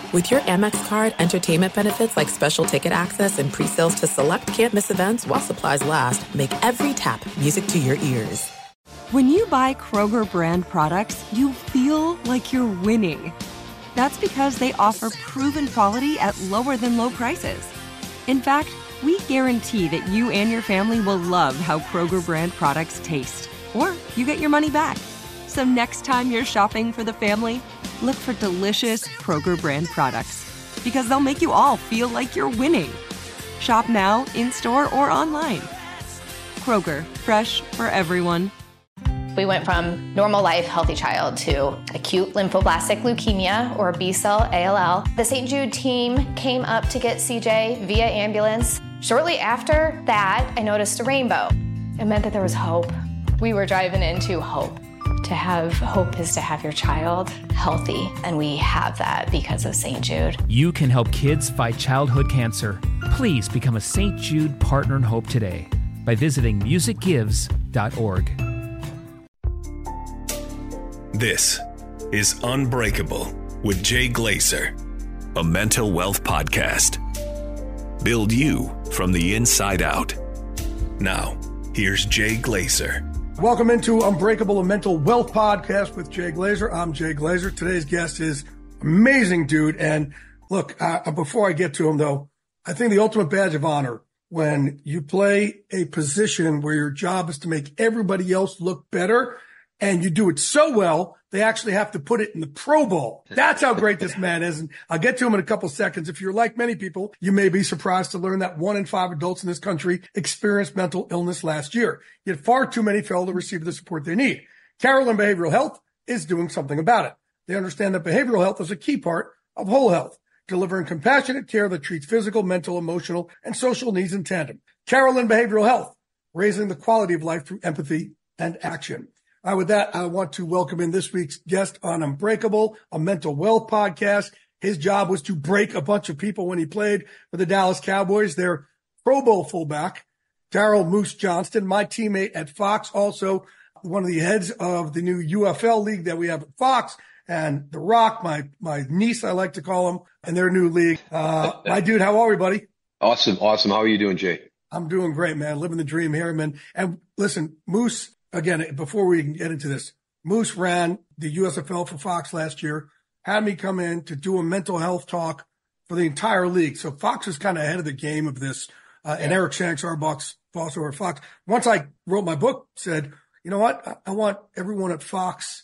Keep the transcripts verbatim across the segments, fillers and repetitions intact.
With your Amex card, entertainment benefits like special ticket access and pre-sales to select can't-miss events while supplies last make every tap music to your ears. When you buy Kroger brand products, you feel like you're winning. That's because they offer proven quality at lower than low prices. In fact, we guarantee that you and your family will love how Kroger brand products taste, or you get your money back. So next time you're shopping for the family, look for delicious Kroger brand products, because they'll make you all feel like you're winning. Shop now, in-store, or online. Kroger, fresh for everyone. We went from normal life, healthy child to acute lymphoblastic leukemia, or B-cell A L L. The Saint Jude team came up to get C J via ambulance. Shortly after that, I noticed a rainbow. It meant that there was hope. We were driving into hope. To have hope is to have your child healthy, and we have that because of Saint Jude. You can help kids fight childhood cancer. Please become a Saint Jude Partner in Hope today by visiting music gives dot org. This is Unbreakable with Jay Glazer, a mental wealth podcast. Build you from the inside out. Now, here's Jay Glazer. Welcome into Unbreakable, a mental wealth podcast with Jay Glazer. I'm Jay Glazer. Today's guest is amazing dude. And look, uh, before I get to him though, I think the ultimate badge of honor when you play a position where your job is to make everybody else look better, and you do it so well, they actually have to put it in the Pro Bowl. That's how great this man is. And I'll get to him in a couple seconds. If you're like many people, you may be surprised to learn that one in five adults in this country experienced mental illness last year. Yet far too many fail to receive the support they need. Carolyn Behavioral Health is doing something about it. They understand that behavioral health is a key part of whole health, delivering compassionate care that treats physical, mental, emotional, and social needs in tandem. Carolyn Behavioral Health, raising the quality of life through empathy and action. Uh, with that, I want to welcome in this week's guest on Unbreakable, a mental wealth podcast. His job was to break a bunch of people when he played for the Dallas Cowboys. Their Pro Bowl fullback, Daryl Moose Johnston, my teammate at Fox, also one of the heads of the new U F L league that we have at Fox, and The Rock, my my niece, I like to call him, and their new league. Uh, my dude, how are we, buddy? Awesome, awesome. How are you doing, Jay? I'm doing great, man. Living the dream here, man. And listen, Moose, again, before we can get into this, Moose ran the U S F L for Fox last year, had me come in to do a mental health talk for the entire league. So Fox is kind of ahead of the game of this. Uh, and Eric Shanks, our boss, boss over at Fox, once I wrote my book, said, you know what? I, I want everyone at Fox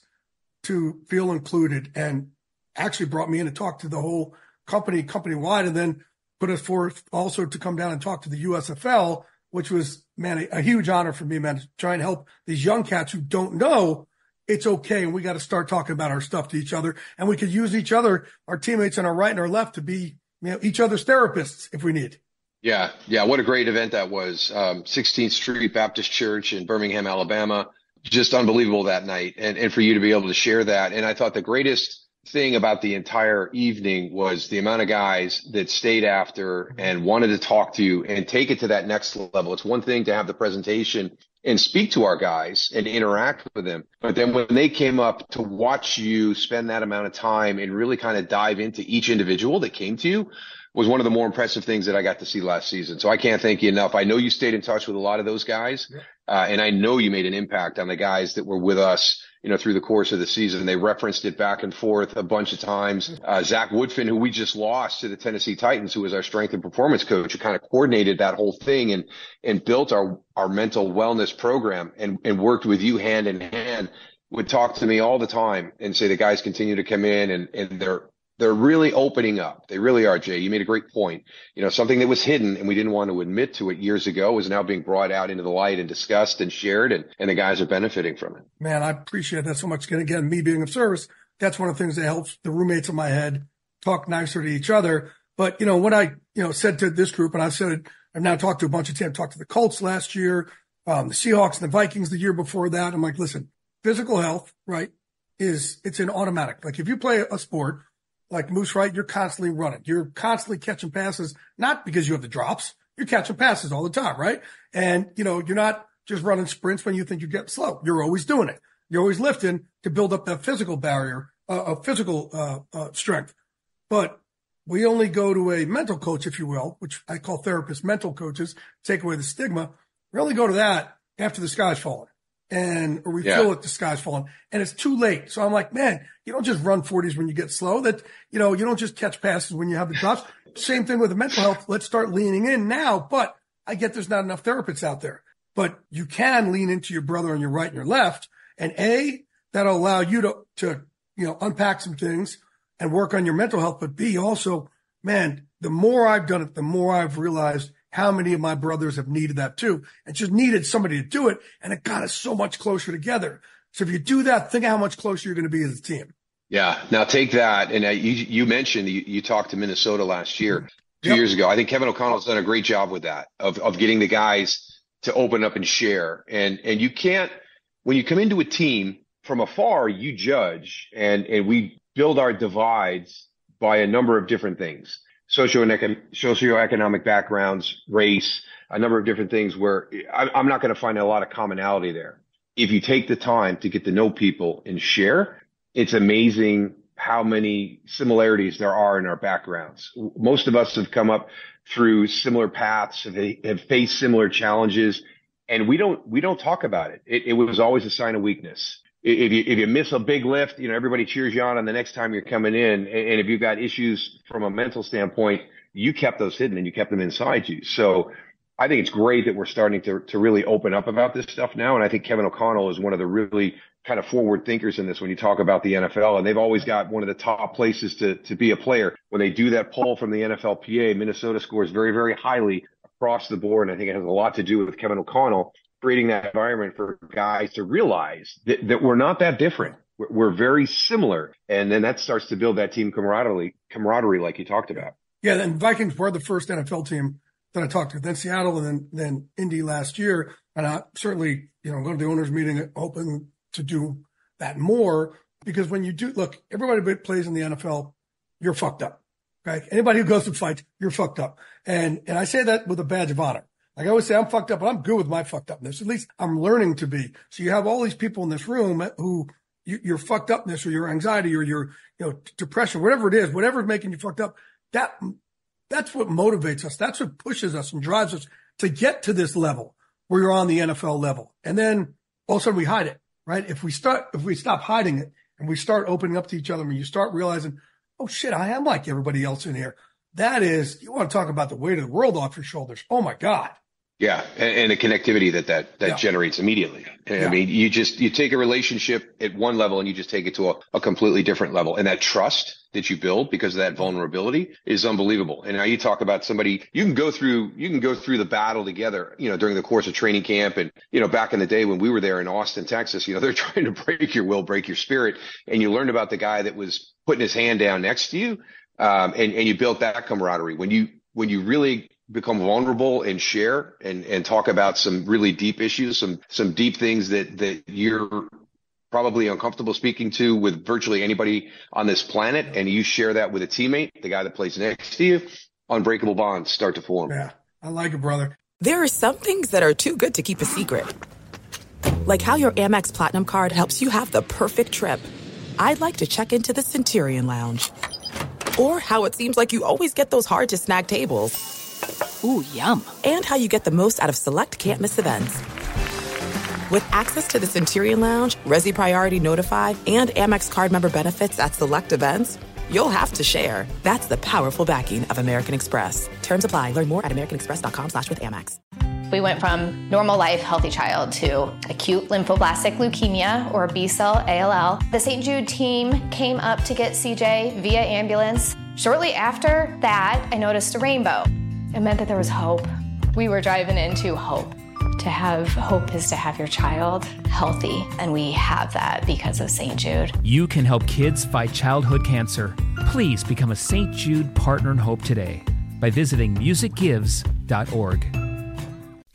to feel included, and actually brought me in to talk to the whole company, company-wide, and then put us forth also to come down and talk to the U S F L, which was, man, a, a huge honor for me, man, to try and help these young cats who don't know it's okay. And we got to start talking about our stuff to each other. And we could use each other, our teammates on our right and our left, to be, you know, each other's therapists if we need. Yeah. Yeah. What a great event that was. Um, sixteenth Street Baptist Church in Birmingham, Alabama. Just unbelievable that night. And, and for you to be able to share that. And I thought the greatest thing about the entire evening was the amount of guys that stayed after and wanted to talk to you and take it to that next level. It's one thing to have the presentation and speak to our guys and interact with them, but then when they came up to watch you spend that amount of time and really kind of dive into each individual that came to you was one of the more impressive things that I got to see last season. So I can't thank you enough. I know you stayed in touch with a lot of those guys, uh, and I know you made an impact on the guys that were with us, you know, through the course of the season. They referenced it back and forth a bunch of times. Uh, Zach Woodfin, who we just lost to the Tennessee Titans, who was our strength and performance coach, who kind of coordinated that whole thing and, and built our, our mental wellness program and, and worked with you hand in hand, would talk to me all the time and say the guys continue to come in and, and they're, they're really opening up. They really are, Jay. You made a great point. You know, something that was hidden and we didn't want to admit to it years ago is now being brought out into the light and discussed and shared, and, and the guys are benefiting from it. Man, I appreciate that so much. And again, me being of service, that's one of the things that helps the roommates in my head talk nicer to each other. But, you know, when I, you know, said to this group, and I've said it, I've now talked to a bunch of teams, talked to the Colts last year, um, the Seahawks and the Vikings the year before that. I'm like, listen, physical health, right, is, it's an automatic. Like if you play a sport, like Moose, right, you're constantly running. You're constantly catching passes, not because you have the drops. You're catching passes all the time, right? And, you know, you're not just running sprints when you think you're getting slow. You're always doing it. You're always lifting to build up that physical barrier, uh, of physical uh, uh, strength. But we only go to a mental coach, if you will, which I call therapists mental coaches, take away the stigma. We only go to that after the sky's fallen. And, or we yeah. feel like the sky's falling and it's too late. So I'm like, man, you don't just run forties when you get slow. That, you know, you don't just catch passes when you have the drops. Same thing with the mental health. Let's start leaning in now. But I get there's not enough therapists out there, but you can lean into your brother on your right and your left. And A, that'll allow you to, to, you know, unpack some things and work on your mental health. But B, also, man, the more I've done it, the more I've realized how many of my brothers have needed that too, and just needed somebody to do it. And it got us so much closer together. So if you do that, think how much closer you're going to be as a team. Yeah. Now take that. And uh, you, you mentioned you, you talked to Minnesota last year, two yep. years ago. I think Kevin O'Connell's done a great job with that, of, of getting the guys to open up and share. And, and you can't, when you come into a team from afar, you judge, and, and we build our divides by a number of different things. Socioeconomic, socioeconomic backgrounds, race, a number of different things where I, I'm not going to find a lot of commonality there. If you take the time to get to know people and share, it's amazing how many similarities there are in our backgrounds. Most of us have come up through similar paths, have, have faced similar challenges, and we don't, we don't talk about it. It, it was always a sign of weakness. If you, if you miss a big lift, you know, everybody cheers you on on the next time you're coming in. And if you've got issues from a mental standpoint, you kept those hidden and you kept them inside you. So I think it's great that we're starting to, to really open up about this stuff now. And I think Kevin O'Connell is one of the really kind of forward thinkers in this when you talk about the N F L. And they've always got one of the top places to, to be a player. When they do that poll from the N F L P A, Minnesota scores very, very highly across the board. And I think it has a lot to do with Kevin O'Connell creating that environment for guys to realize that, that we're not that different. We're, we're very similar. And then that starts to build that team camaraderie, camaraderie like you talked about. Yeah, and Vikings were the first N F L team that I talked to, then Seattle and then, then Indy last year. And I certainly, you know, going to the owners meeting, hoping to do that more, because when you do, look, everybody that plays in the N F L, you're fucked up. Okay. Anybody who goes to fight, you're fucked up. And, and I say that with a badge of honor. Like I always say, I'm fucked up, but I'm good with my fucked upness. At least I'm learning to be. So you have all these people in this room who you, your fucked upness or your anxiety or your, you know, depression, whatever it is, whatever's making you fucked up, that, that's what motivates us. That's what pushes us and drives us to get to this level where you're on the N F L level. And then all of a sudden we hide it, right? If we start, if we stop hiding it and we start opening up to each other and you start realizing, oh shit, I am like everybody else in here. That is, you want to talk about the weight of the world off your shoulders. Oh my God. Yeah. And, and the connectivity that that, that yeah. generates immediately. I yeah. mean, you just, you take a relationship at one level and you just take it to a, a completely different level. And that trust that you build because of that vulnerability is unbelievable. And now you talk about somebody, you can go through, you can go through the battle together, you know, during the course of training camp. And, you know, back in the day when we were there in Austin, Texas, you know, they're trying to break your will, break your spirit. And you learned about the guy that was putting his hand down next to you. Um, and, and you built that camaraderie. When you, when you really become vulnerable and share and, and talk about some really deep issues, some, some deep things that, that you're probably uncomfortable speaking to with virtually anybody on this planet. And you share that with a teammate, the guy that plays next to you, unbreakable bonds start to form. Yeah. I like it, brother. There are some things that are too good to keep a secret. Like how your Amex Platinum card helps you have the perfect trip. I'd like to check into the Centurion Lounge. Or how it seems like you always get those hard-to-snag tables. Ooh, yum. And how you get the most out of select can't-miss events. With access to the Centurion Lounge, Resi Priority Notified, and Amex card member benefits at select events, you'll have to share. That's the powerful backing of American Express. Terms apply. Learn more at americanexpress.com slash with Amex. We went from normal life, healthy child to acute lymphoblastic leukemia, or B-cell A L L. The Saint Jude team came up to get C J via ambulance. Shortly after that, I noticed a rainbow. It meant that there was hope. We were driving into hope. To have hope is to have your child healthy, and we have that because of Saint Jude. You can help kids fight childhood cancer. Please become a Saint Jude Partner in Hope today by visiting music gives dot org.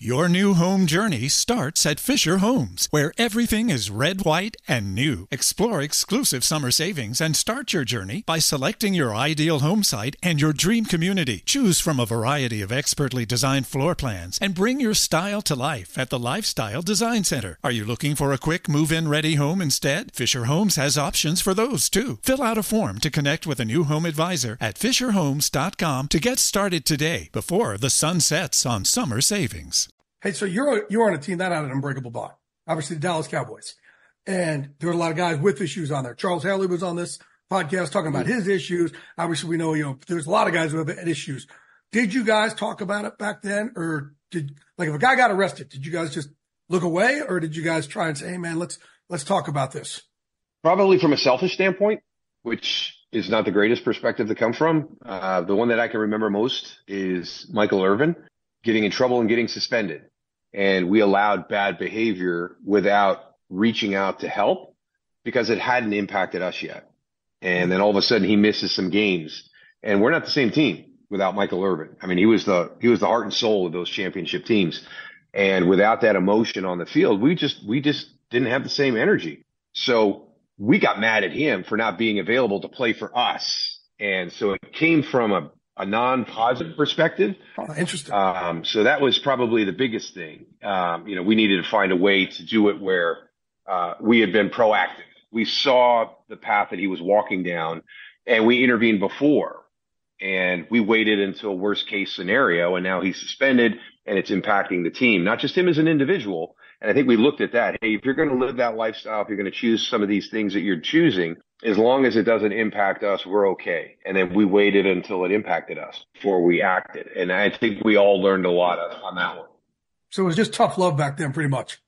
Your new home journey starts at Fisher Homes, where everything is red, white, and new. Explore exclusive summer savings and start your journey by selecting your ideal home site and your dream community. Choose from a variety of expertly designed floor plans and bring your style to life at the Lifestyle Design Center. Are you looking for a quick move-in ready home instead? Fisher Homes has options for those too. Fill out a form to connect with a new home advisor at fisher homes dot com to get started today before the sun sets on summer savings. Hey, so you're you're on a team that had an unbreakable bond, obviously the Dallas Cowboys, and there were a lot of guys with issues on there. Charles Haley was on this podcast talking about his issues. Obviously, we know you know there's a lot of guys who have issues. Did you guys talk about it back then, or did like if a guy got arrested, did you guys just look away, or did you guys try and say, hey man, let's let's talk about this? Probably from a selfish standpoint, which is not the greatest perspective to come from. Uh, the one that I can remember most is Michael Irvin getting in trouble and getting suspended. And we allowed bad behavior without reaching out to help because it hadn't impacted us yet. And then all of a sudden he misses some games, and we're not the same team without Michael Irvin. I mean, he was the, he was the heart and soul of those championship teams. And without that emotion on the field, we just, we just didn't have the same energy. So we got mad at him for not being available to play for us. And so it came from a, a non-positive perspective. Oh, interesting. Um, so that was probably the biggest thing. Um, you know, we needed to find a way to do it where, uh, we had been proactive. We saw the path that he was walking down and we intervened before, and we waited until worst case scenario. And now he's suspended and it's impacting the team, not just him as an individual. And I think we looked at that. Hey, if you're going to live that lifestyle, if you're going to choose some of these things that you're choosing, as long as it doesn't impact us, we're okay. And then we waited until it impacted us before we acted. And I think we all learned a lot on that one. So it was just tough love back then, pretty much.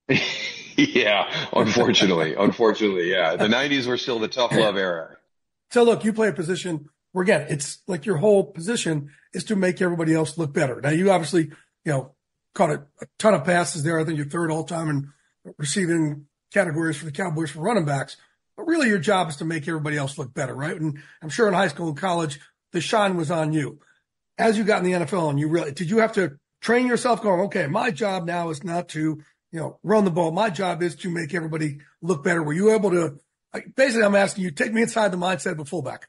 Yeah, unfortunately. unfortunately, yeah. The nineties were still the tough love era. So look, you play a position where, again, it's like your whole position is to make everybody else look better. Now, you obviously, you know, caught a, a ton of passes there. I think you're third all time in receiving categories for the Cowboys for running backs. But really your job is to make everybody else look better, right? And I'm sure in high school and college, the shine was on you. As you got in the N F L and you really, did you have to train yourself going, okay, my job now is not to, you know, run the ball. My job is to make everybody look better. Were you able to, like, basically I'm asking you, take me inside the mindset of a fullback.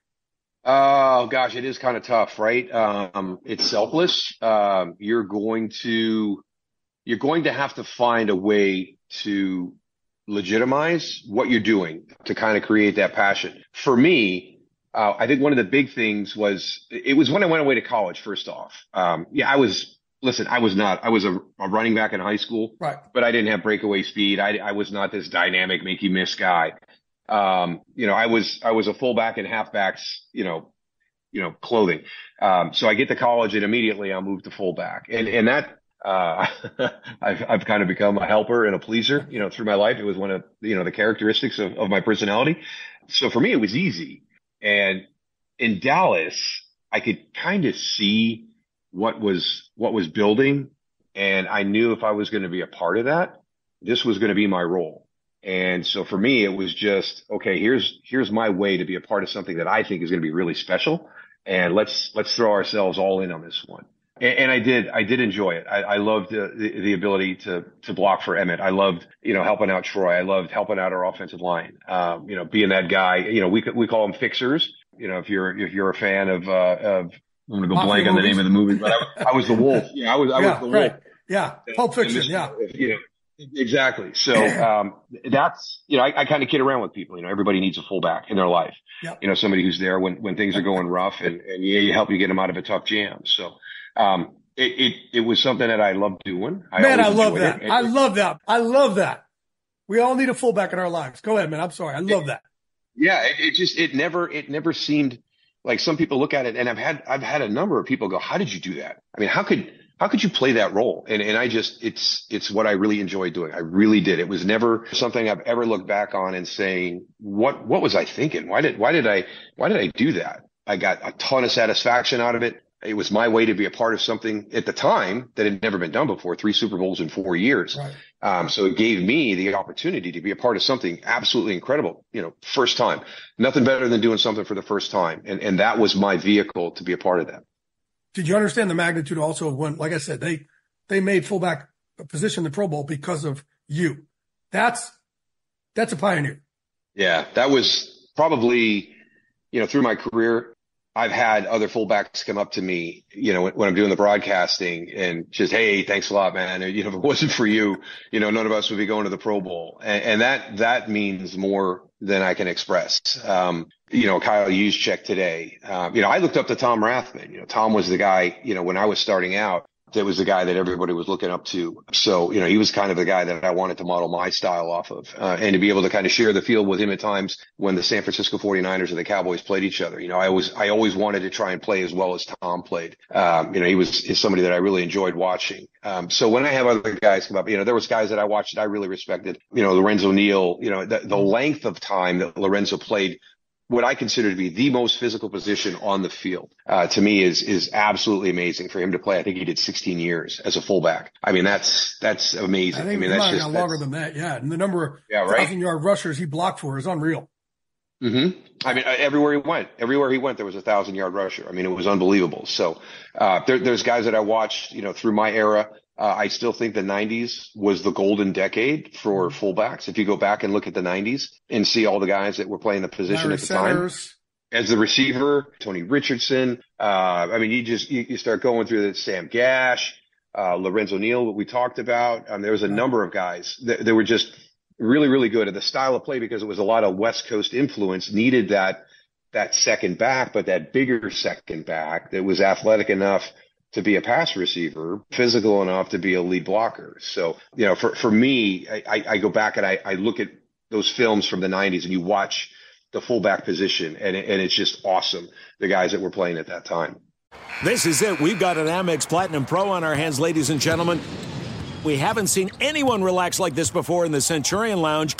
Oh gosh, it is kind of tough, right? Um, it's selfless. Um, you're going to, you're going to have to find a way to legitimize what you're doing to kind of create that passion. For me, uh, I think one of the big things was, it was when I went away to college, first off. Um, yeah, I was, listen, I was not, I was a, a running back in high school, right? But I didn't have breakaway speed. I, I was not this dynamic, make you miss guy. Um, you know, I was, I was a fullback in halfbacks, you know, you know, clothing. Um, so I get to college and immediately I'll move to fullback. And, and that, uh, I've, I've kind of become a helper and a pleaser, you know, through my life. It was one of, you know, the characteristics of, of my personality. So for me, it was easy. And in Dallas, I could kind of see what was, what was building. And I knew if I was going to be a part of that, this was going to be my role. And so for me, it was just, okay, here's, here's my way to be a part of something that I think is going to be really special. And let's, let's throw ourselves all in on this one. And, and I did, I did enjoy it. I, I loved the, the, the ability to, to block for Emmett. I loved, you know, helping out Troy. I loved helping out our offensive line. Um, you know, being that guy, you know, we, we call them fixers. You know, if you're, if you're a fan of, uh, of, I'm going to go Mafia blank movies. On the name of the movie, but I, I was the wolf. Yeah, I was, I yeah, was the right. wolf. Yeah. Pulp Fiction. This, yeah. You know, exactly. So, um, that's, you know, I, I kind of kid around with people. You know, everybody needs a fullback in their life. Yep. You know, somebody who's there when, when things are going rough and, and yeah, you help you get them out of a tough jam. So, um, it, it, it was something that I loved doing. I man, I love that. It. I love that. I love that. We all need a fullback in our lives. Go ahead, man. I'm sorry. I love it, that. Yeah. It, it just, it never, it never seemed like some people look at it, and I've had, I've had a number of people go, how did you do that? I mean, how could, how could you play that role? And, and I just, it's, it's what I really enjoyed doing. I really did. It was never something I've ever looked back on and saying, what, what was I thinking? Why did, why did I, why did I do that? I got a ton of satisfaction out of it. It was my way to be a part of something at the time that had never been done before, three Super Bowls in four years. Right. Um, so it gave me the opportunity to be a part of something absolutely incredible. You know, first time, nothing better than doing something for the first time. And, and that was my vehicle to be a part of that. Did you understand the magnitude also of when, like I said, they, they made fullback position in the Pro Bowl because of you. That's, that's a pioneer. Yeah, that was probably, you know, through my career, I've had other fullbacks come up to me, you know, when, when I'm doing the broadcasting and just, hey, thanks a lot, man. You know, if it wasn't for you, you know, none of us would be going to the Pro Bowl. And, and that, that means more than I can express. Um, you know, Kyle Juszczyk today, um, you know, I looked up to Tom Rathman. You know, Tom was the guy, you know, when I was starting out, that was the guy that everybody was looking up to. So, you know, he was kind of the guy that I wanted to model my style off of, uh, and to be able to kind of share the field with him at times when the San Francisco forty-niners and the Cowboys played each other. You know, I always, I always wanted to try and play as well as Tom played. Um, you know, he was is somebody that I really enjoyed watching. Um, so when I have other guys come up, you know, there was guys that I watched that I really respected, you know, Lorenzo Neal, you know, the, the length of time that Lorenzo played what I consider to be the most physical position on the field, uh, to me is, is absolutely amazing for him to play. I think he did sixteen years as a fullback. I mean, that's, that's amazing. I think I mean, he that's might have just got longer than that. Yeah. And the number of yeah, right? thousand yard rushers he blocked for is unreal. Mm-hmm. I mean, everywhere he went, everywhere he went, there was a thousand yard rusher. I mean, it was unbelievable. So, uh, there, there's guys that I watched, you know, through my era. Uh, I still think the nineties was the golden decade for fullbacks. If you go back and look at the nineties and see all the guys that were playing the position Larry at the Centers. time. As the receiver, Tony Richardson. Uh, I mean, you just, you, you start going through the Sam Gash, uh, Lorenzo Neal, what we talked about. Um, there was a number of guys that, that were just really, really good at the style of play because it was a lot of West Coast influence, needed that, that second back, but that bigger second back that was athletic enough to be a pass receiver, physical enough to be a lead blocker. So, you know, for, for me, I, I, I go back and I, I look at those films from the nineties and you watch the fullback position, and, and it's just awesome, the guys that were playing at that time. This is it. We've got an Amex Platinum Pro on our hands, ladies and gentlemen. We haven't seen anyone relax like this before in the Centurion Lounge.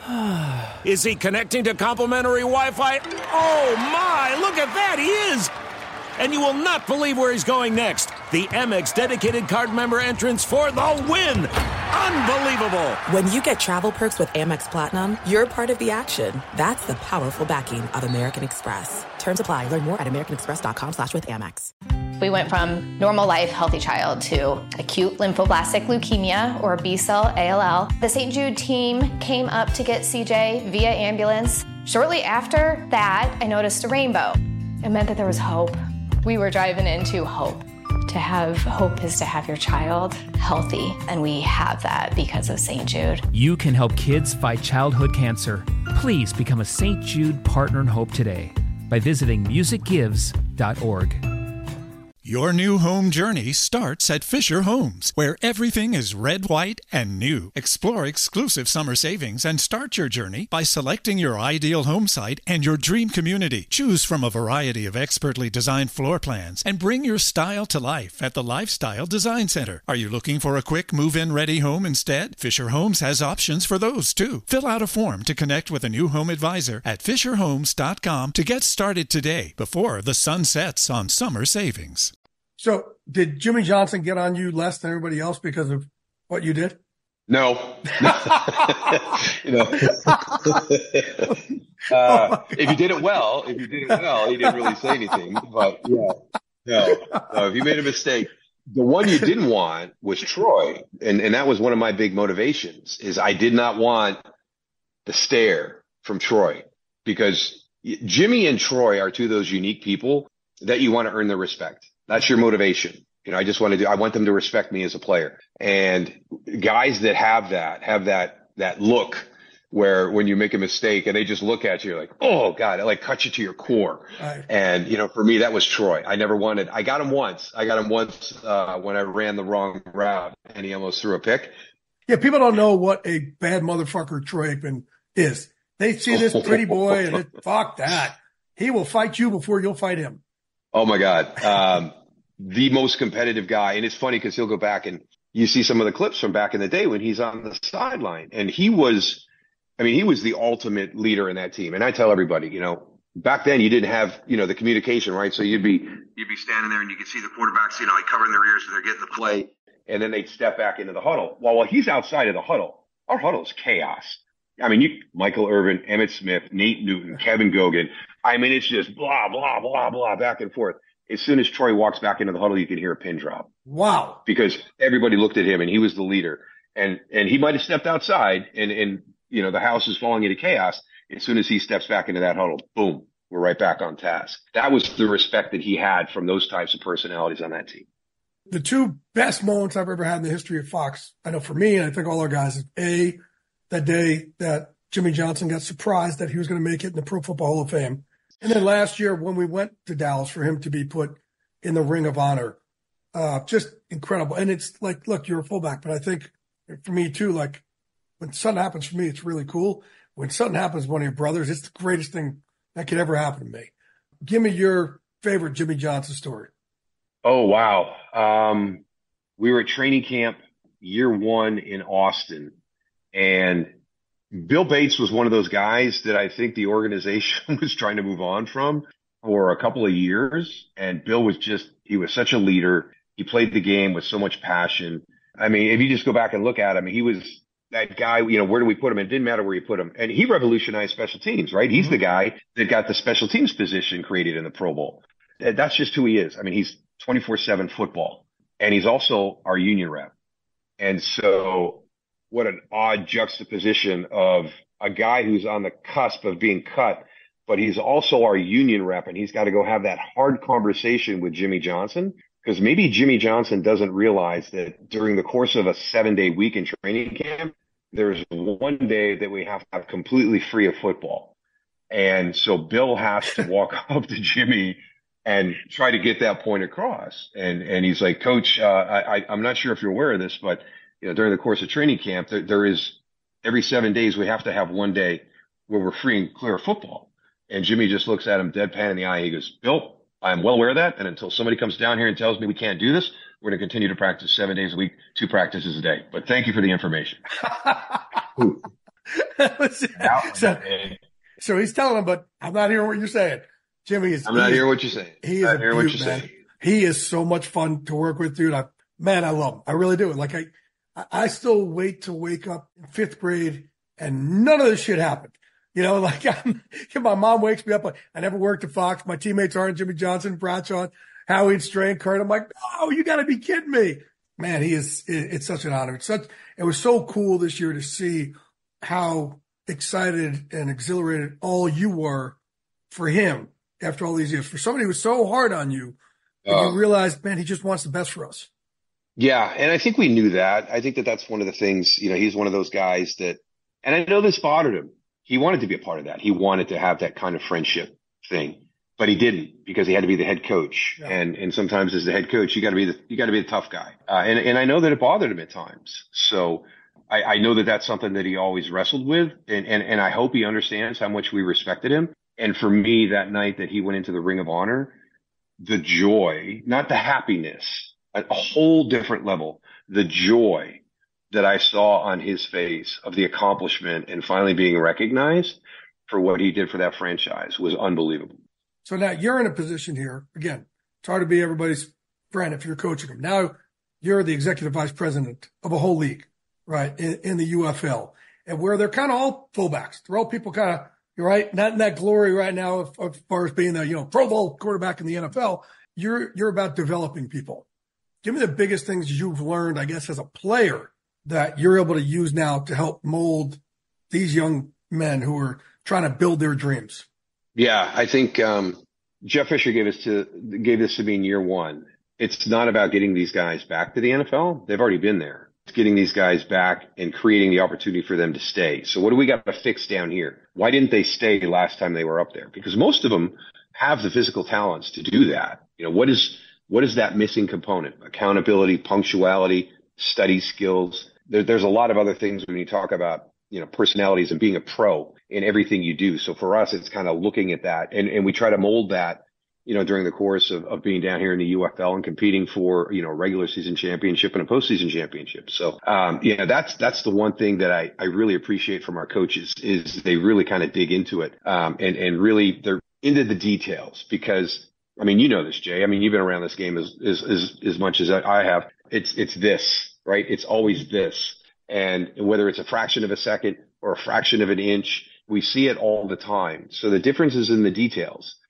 Is he connecting to complimentary Wi-Fi? Oh, my, look at that, he is! And you will not believe where he's going next. The Amex dedicated card member entrance for the win. Unbelievable. When you get travel perks with Amex Platinum, you're part of the action. That's the powerful backing of American Express. Terms apply. Learn more at americanexpress.com slash with Amex. We went from normal life, healthy child to acute lymphoblastic leukemia, or B-cell A L L. The Saint Jude team came up to get C J via ambulance. Shortly after that, I noticed a rainbow. It meant that there was hope. We were driving into hope. To have hope is to have your child healthy, and we have that because of Saint Jude. You can help kids fight childhood cancer. Please become a Saint Jude Partner in Hope today by visiting music gives dot org. Your new home journey starts at Fisher Homes, where everything is red, white, and new. Explore exclusive summer savings and start your journey by selecting your ideal home site and your dream community. Choose from a variety of expertly designed floor plans and bring your style to life at the Lifestyle Design Center. Are you looking for a quick move-in ready home instead? Fisher Homes has options for those too. Fill out a form to connect with a new home advisor at fisher homes dot com to get started today before the sun sets on summer savings. So did Jimmy Johnson get on you less than everybody else because of what you did? No. you know, uh, if you did it well, if you did it well, he didn't really say anything, but yeah, no, no, if you made a mistake, the one you didn't want was Troy. And, and that was one of my big motivations is I did not want the stare from Troy because Jimmy and Troy are two of those unique people that you want to earn their respect. That's your motivation. You know, I just want to do, I want them to respect me as a player. And guys that have that, have that, that look where when you make a mistake and they just look at you, you're like, oh God, it like cuts you to your core. Right. And, you know, for me, that was Troy. I never wanted, I got him once. I got him once, uh, when I ran the wrong route and he almost threw a pick. Yeah. People don't know what a bad motherfucker Troy Aikman is. They see this pretty boy and it, fuck that. He will fight you before you'll fight him. Oh my God. Um, the most competitive guy. And it's funny because he'll go back and you see some of the clips from back in the day when he's on the sideline and he was, I mean, he was the ultimate leader in that team. And I tell everybody, you know, back then you didn't have, you know, the communication, right? So you'd be, you'd be standing there and you could see the quarterbacks, you know, like covering their ears so they're getting the play. And then they'd step back into the huddle. Well, while he's outside of the huddle, our huddle is chaos. I mean, you, Michael Irvin, Emmitt Smith, Nate Newton, Kevin Gogan. I mean, it's just blah, blah, blah, blah, back and forth. as soon as Troy walks back into the huddle, you can hear a pin drop. Wow. Because everybody looked at him and he was the leader. And and he might have stepped outside and, and you know, the house is falling into chaos. As soon as he steps back into that huddle, boom, we're right back on task. That was the respect that he had from those types of personalities on that team. The two best moments I've ever had in the history of Fox, I know for me, and I think all our guys, is A, that day that Jimmy Johnson got surprised that he was going to make it in the Pro Football Hall of Fame. And then last year when we went to Dallas for him to be put in the Ring of Honor, uh, just incredible. And it's like, look, you're a fullback, but I think for me too, like when something happens for me, it's really cool. When something happens to one of your brothers, it's the greatest thing that could ever happen to me. Give me your favorite Jimmy Johnson story. Oh, wow. Um, we were at training camp year one in Austin, and Bill Bates was one of those guys that I think the organization was trying to move on from for a couple of years. And Bill was just, he was such a leader. He played the game with so much passion. I mean, if you just go back and look at him, he was that guy, you know, where do we put him? It didn't matter where you put him. And he revolutionized special teams, right? He's mm-hmm. the guy that got the special teams position created in the Pro Bowl. That's just who he is. I mean, he's twenty-four seven football, and he's also our union rep. And so what an odd juxtaposition of a guy who's on the cusp of being cut, but he's also our union rep, and he's got to go have that hard conversation with Jimmy Johnson. Because maybe Jimmy Johnson doesn't realize that during the course of a seven-day week in training camp, there's one day that we have to have completely free of football. And so Bill has to walk up to Jimmy and try to get that point across. And and he's like, Coach, uh, I, I'm not sure if you're aware of this, but you know, during the course of training camp, there, there is every seven days we have to have one day where we're free and clear of football. And Jimmy just looks at him deadpan in the eye. He goes, Bill, I'm well aware of that. And until somebody comes down here and tells me we can't do this, we're going to continue to practice seven days a week, two practices a day. But thank you for the information. so, so he's telling him, but I'm not hearing what you're saying. Jimmy is. I'm not hearing what you're saying. He is. I'm not hearing what you're man. saying. He is so much fun to work with, dude. I, man, I love him. I really do. Like I, I still wait to wake up in fifth grade and none of this shit happened. You know, like I'm, my mom wakes me up. Like, I never worked at Fox. My teammates aren't Jimmy Johnson, Bradshaw, Howie, Strain, Kurt. I'm like, no, you got to be kidding me, man. He is. It, it's such an honor. It's such. It was so cool this year to see how excited and exhilarated all you were for him after all these years. For somebody who was so hard on you, and uh, you realized, man, he just wants the best for us. Yeah, and I think we knew that. I think that that's one of the things. You know, he's one of those guys that, and I know this bothered him. He wanted to be a part of that. He wanted to have that kind of friendship thing, but he didn't because he had to be the head coach. Yeah. And, and sometimes as the head coach, you gotta be the, you gotta be the tough guy. Uh, and, and I know that it bothered him at times. So I, I know that that's something that he always wrestled with. And, and, and I hope he understands how much we respected him. And for me, that night that he went into the Ring of Honor, the joy, not the happiness, a, a whole different level, the joy that I saw on his face of the accomplishment and finally being recognized for what he did for that franchise was unbelievable. So now you're in a position here. Again, it's hard to be everybody's friend if you're coaching them. Now you're the executive vice president of a whole league, right, in, in the U F L, and where they're kind of all fullbacks. They're all people kind of, you're right, not in that glory right now of, of, as far as being the, you know, Pro Bowl quarterback in the N F L. You're, you're about developing people. Give me the biggest things you've learned, I guess, as a player that you're able to use now to help mold these young men who are trying to build their dreams. Yeah, I think um, Jeff Fisher gave us to gave this to me in year one. It's not about getting these guys back to the N F L. They've already been there. It's getting these guys back and creating the opportunity for them to stay. So what do we got to fix down here? Why didn't they stay last time they were up there? Because most of them have the physical talents to do that. You know, what is what is that missing component? Accountability, punctuality, study skills. There, there's a lot of other things when you talk about, you know, personalities and being a pro in everything you do. So for us, it's kind of looking at that. And, and we try to mold that, you know, during the course of, of being down here in the U F L and competing for, you know, a regular season championship and a postseason championship. So, um, yeah, that's, that's the one thing that I, I really appreciate from our coaches is they really kind of dig into it. Um, and, and really they're into the details because, I mean, you know this, Jay. I mean, you've been around this game as, as, as, as much as I have. It's, it's this. Right? It's always this. And whether it's a fraction of a second or a fraction of an inch, we see it all the time. So the difference is in the details.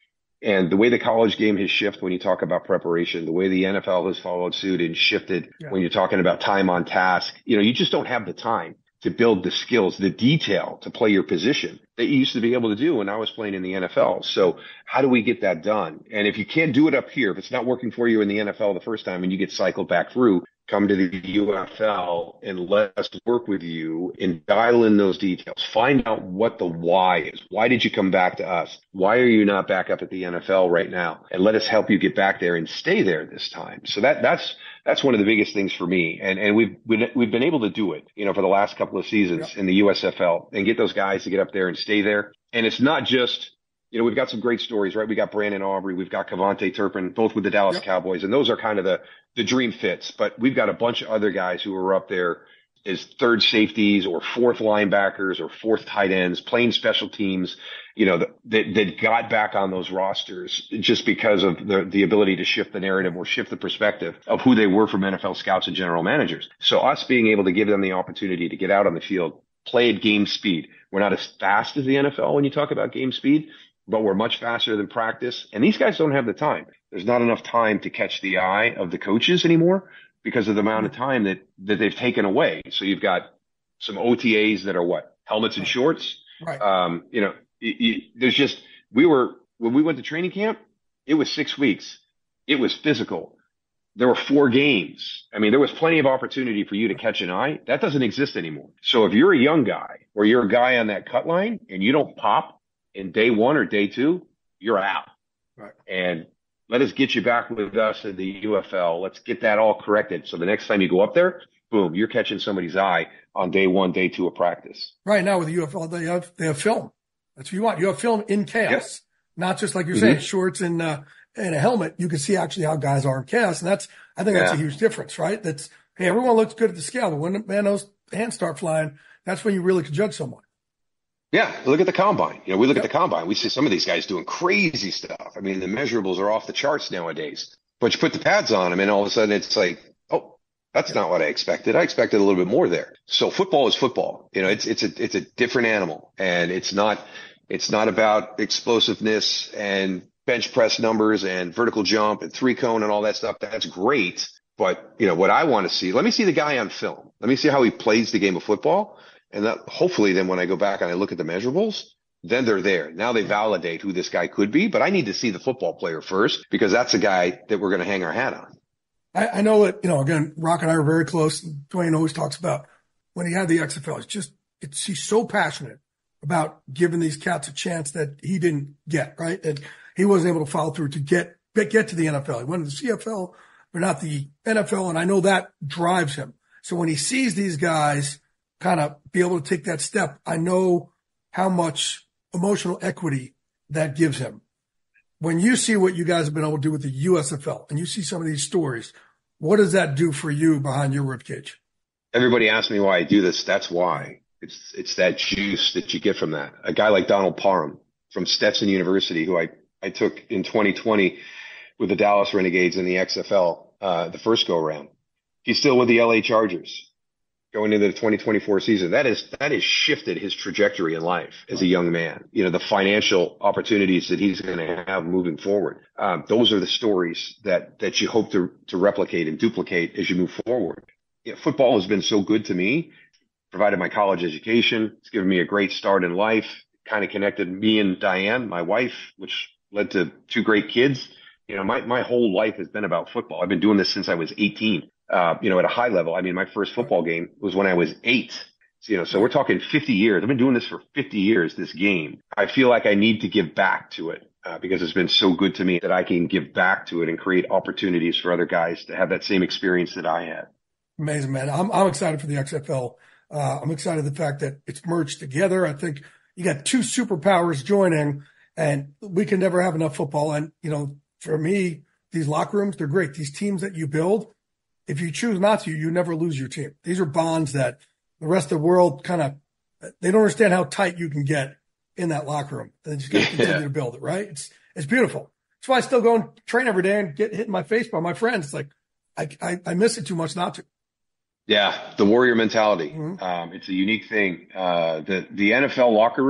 And the way the college game has shifted when you talk about preparation, the way the N F L has followed suit and shifted yeah. when you're talking about time on task, you know, you just don't have the time to build the skills, the detail to play your position that you used to be able to do when I was playing in the N F L. So how do we get that done? And if you can't do it up here, if it's not working for you in the N F L the first time and you get cycled back through, come to the U F L and let us work with you and dial in those details. Find out what the why is. Why did you come back to us? Why are you not back up at the N F L right now? And let us help you get back there and stay there this time. So that that's that's one of the biggest things for me. And and we've been, we've been able to do it, you know, for the last couple of seasons yeah. in the U S F L and get those guys to get up there and stay there. And it's not just, you know, we've got some great stories, right? We got Brandon Aubrey, we've got Kevontae Turpin, both with the Dallas yep. Cowboys, and those are kind of the the dream fits. But we've got a bunch of other guys who are up there as third safeties or fourth linebackers or fourth tight ends, playing special teams, you know, that, that, that got back on those rosters just because of the, the ability to shift the narrative or shift the perspective of who they were from N F L scouts and general managers. So us being able to give them the opportunity to get out on the field, play at game speed. We're not as fast as the N F L when you talk about game speed, but we're much faster than practice. And these guys don't have the time. There's not enough time to catch the eye of the coaches anymore because of the amount of time that, that they've taken away. So you've got some O T As that are what? Helmets and shorts. Right. Um, you know, it, it, there's just, we were, when we went to training camp, it was six weeks. It was physical. There were four games. I mean, there was plenty of opportunity for you to catch an eye. That doesn't exist anymore. So if you're a young guy or you're a guy on that cut line and you don't pop in day one or day two, you're out. Right. And let us get you back with us in the U F L. Let's get that all corrected. So the next time you go up there, boom, you're catching somebody's eye on day one, day two of practice. Right now with the U F L, they have, they have film. That's what you want. You have film in chaos, yep. not just like you're mm-hmm. saying, shorts and, uh, and a helmet. You can see actually how guys are in chaos. And that's, I think that's yeah. a huge difference, right? That's, hey, everyone looks good at the scale. But when man, those hands start flying, that's when you really can judge someone. Yeah, look at the combine. You know, we look yep. at the combine. We see some of these guys doing crazy stuff. I mean, the measurables are off the charts nowadays. But you put the pads on them, and all of a sudden it's like, oh, that's yep. not what I expected. I expected a little bit more there. So football is football. You know, it's it's a it's a different animal, and it's not it's not about explosiveness and bench press numbers and vertical jump and three cone and all that stuff. That's great. But you know what I want to see? Let me see the guy on film. Let me see how he plays the game of football. And that hopefully then when I go back and I look at the measurables, then they're there. Now they validate who this guy could be, but I need to see the football player first because that's a guy that we're going to hang our hat on. I, I know that, you know, again, Rock and I are very close. Dwayne always talks about when he had the X F L, it's just, it's, he's so passionate about giving these cats a chance that he didn't get, right? And he wasn't able to follow through to get, get to the N F L. He went to the C F L, but not the N F L. And I know that drives him. So when he sees these guys kind of be able to take that step, I know how much emotional equity that gives him. When you see what you guys have been able to do with the U S F L and you see some of these stories, what does that do for you behind your ribcage? Everybody asks me why I do this. That's why. It's it's that juice that you get from that. A guy like Donald Parham from Stetson University, who I, I took in twenty twenty with the Dallas Renegades in the X F L, uh, the first go around. He's still with the L A Chargers going into the twenty twenty-four season. That is, that has shifted his trajectory in life as a young man. You know, the financial opportunities that he's going to have moving forward. Um, those are the stories that, that you hope to, to replicate and duplicate as you move forward. You know, football has been so good to me, provided my college education. It's given me a great start in life, kind of connected me and Diane, my wife, which led to two great kids. You know, my, my whole life has been about football. I've been doing this since I was eighteen. Uh, you know, at a high level. I mean, my first football game was when I was eight. So, you know, so we're talking fifty years. I've been doing this for fifty years, this game. I feel like I need to give back to it uh, because it's been so good to me that I can give back to it and create opportunities for other guys to have that same experience that I had. Amazing, man. I'm, I'm excited for the X F L. Uh, I'm excited the fact that it's merged together. I think you got two superpowers joining, and we can never have enough football. And, you know, for me, these locker rooms, they're great. These teams that you build, if you choose not to, you never lose your team. These are bonds that the rest of the world kind of, they don't understand how tight you can get in that locker room. They just got to continue yeah. to build it, right? It's, it's beautiful. That's why I still go and train every day and get hit in my face by my friends. It's like, I, I, I miss it too much not to. Yeah. The warrior mentality. Mm-hmm. Um, it's a unique thing. Uh, the, the N F L locker room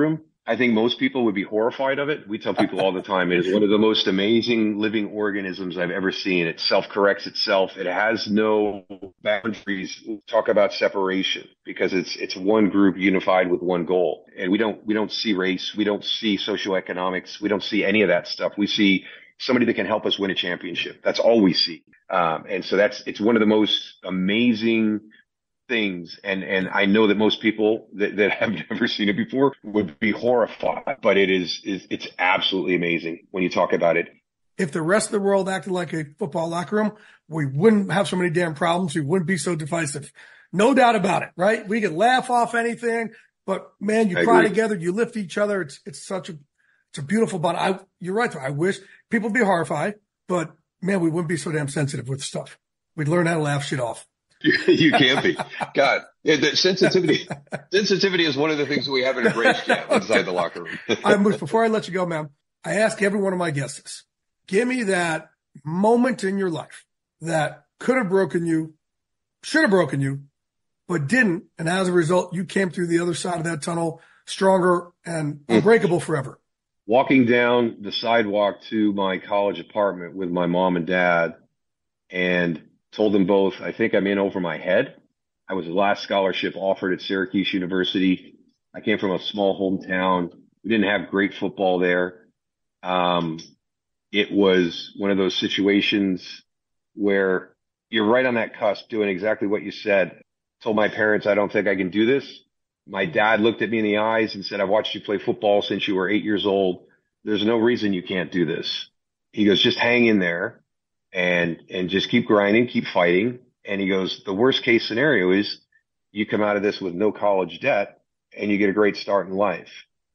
I think most people would be horrified of it. We tell people all the time, it is one of the most amazing living organisms I've ever seen. It self-corrects itself. It has no boundaries. Talk about separation, because it's it's one group unified with one goal. And we don't we don't see race. We don't see socioeconomics. We don't see any of that stuff. We see somebody that can help us win a championship. That's all we see. Um, and so that's it's one of the most amazing things, and and I know that most people that, that have never seen it before would be horrified, but it is, is it's absolutely amazing when you talk about it. If the rest of the world acted like a football locker room, we wouldn't have so many damn problems. We wouldn't be so divisive. No doubt about it, right? We could laugh off anything, but man, you I cry agree. together, you lift each other. It's it's such a it's a beautiful bond. I you're right. I wish people would be horrified, but man, we wouldn't be so damn sensitive with stuff. We'd learn how to laugh shit off. You can't be. God, yeah, the sensitivity, sensitivity is one of the things that we haven't embraced yet inside the locker room. I, before I let you go, ma'am, I ask every one of my guests this. Give me that moment in your life that could have broken you, should have broken you, but didn't. And as a result, you came through the other side of that tunnel stronger and unbreakable forever. Walking down the sidewalk to my college apartment with my mom and dad, and told them both, I think I'm in over my head. I was the last scholarship offered at Syracuse University. I came from a small hometown. We didn't have great football there. Um, it was one of those situations where you're right on that cusp doing exactly what you said. Told my parents, I don't think I can do this. My dad looked at me in the eyes and said, I've watched you play football since you were eight years old. There's no reason you can't do this. He goes, just hang in there. And, and just keep grinding, keep fighting. And he goes, the worst case scenario is you come out of this with no college debt and you get a great start in life.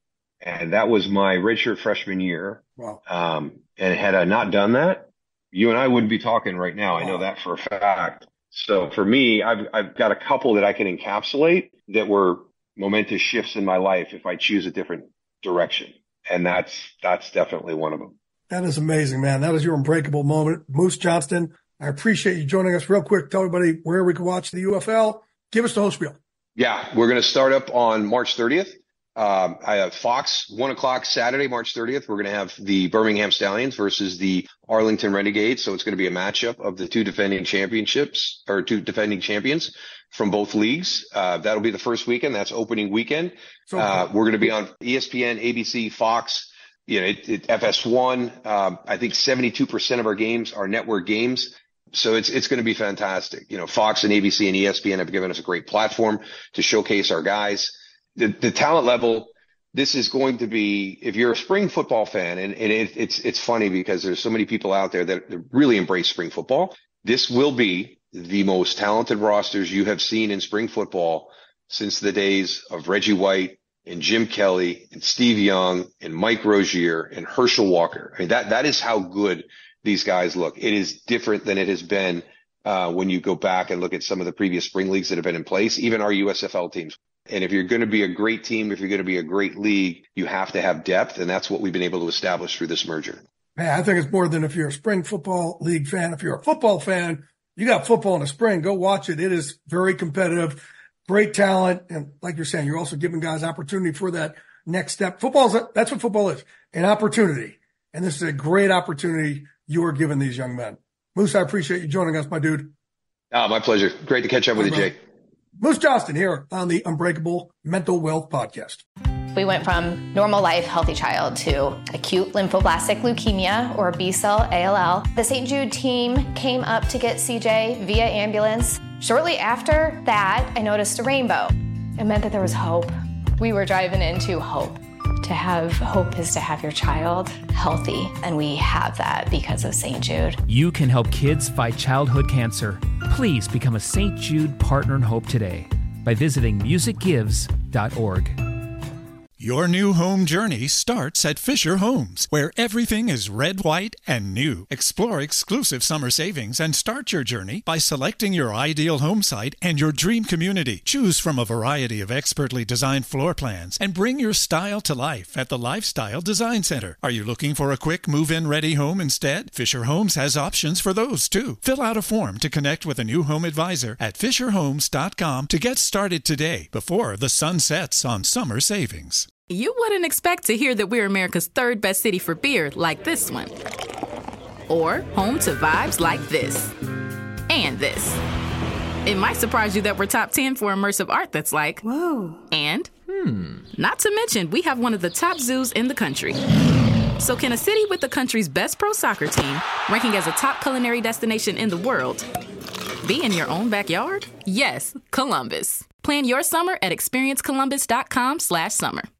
And that was my redshirt freshman year. Wow. Um, and had I not done that, you and I wouldn't be talking right now. Wow. I know that for a fact. So for me, I've, I've got a couple that I can encapsulate that were momentous shifts in my life if I choose a different direction. And that's, that's definitely one of them. That is amazing, man. That is your unbreakable moment. Moose Johnston, I appreciate you joining us. Real quick, tell everybody where we can watch the U F L. Give us the whole spiel. Yeah, we're going to start up on March thirtieth. Um, I have Fox, one o'clock Saturday, March thirtieth. We're going to have the Birmingham Stallions versus the Arlington Renegades. So it's going to be a matchup of the two defending championships or two defending champions from both leagues. Uh, that'll be the first weekend. That's opening weekend. So uh, we're going to be on E S P N, A B C, Fox. You know, it, it, F S one, um, I think seventy-two percent of our games are network games. So it's, it's going to be fantastic. You know, Fox and A B C and E S P N have given us a great platform to showcase our guys. The, the talent level, this is going to be, if you're a spring football fan, and, and it, it's, it's funny because there's so many people out there that really embrace spring football. This will be the most talented rosters you have seen in spring football since the days of Reggie White and Jim Kelly and Steve Young and Mike Rozier and Herschel Walker. I mean, that, that is how good these guys look. It is different than it has been uh, when you go back and look at some of the previous spring leagues that have been in place, even our U S F L teams. And if you're going to be a great team, if you're going to be a great league, you have to have depth. And that's what we've been able to establish through this merger. Man, I think it's more than if you're a spring football league fan. If you're a football fan, you got football in the spring. Go watch it. It is very competitive. Great talent. And like you're saying, you're also giving guys opportunity for that next step. Football's, that's what football is, an opportunity. And this is a great opportunity you are giving these young men. Moose, I appreciate you joining us, my dude. Oh, my pleasure. Great to catch up with you, Jay. Moose Johnston here on the Unbreakable Mental Wealth Podcast. We went from normal life, healthy child to acute lymphoblastic leukemia or B-cell A L L. The Saint Jude team came up to get C J via ambulance. Shortly after that, I noticed a rainbow. It meant that there was hope. We were driving into hope. To have hope is to have your child healthy, and we have that because of Saint Jude. You can help kids fight childhood cancer. Please become a Saint Jude Partner in Hope today by visiting music gives dot org. Your new home journey starts at Fisher Homes, where everything is red, white, and new. Explore exclusive summer savings and start your journey by selecting your ideal home site and your dream community. Choose from a variety of expertly designed floor plans and bring your style to life at the Lifestyle Design Center. Are you looking for a quick move-in ready home instead? Fisher Homes has options for those too. Fill out a form to connect with a new home advisor at fisher homes dot com to get started today before the sun sets on summer savings. You wouldn't expect to hear that we're America's third best city for beer like this one. Or home to vibes like this. And this. It might surprise you that we're top ten for immersive art that's like, whoa. And, hmm. Not to mention, we have one of the top zoos in the country. So can a city with the country's best pro soccer team, ranking as a top culinary destination in the world, be in your own backyard? Yes, Columbus. Plan your summer at experience columbus dot com slash summer.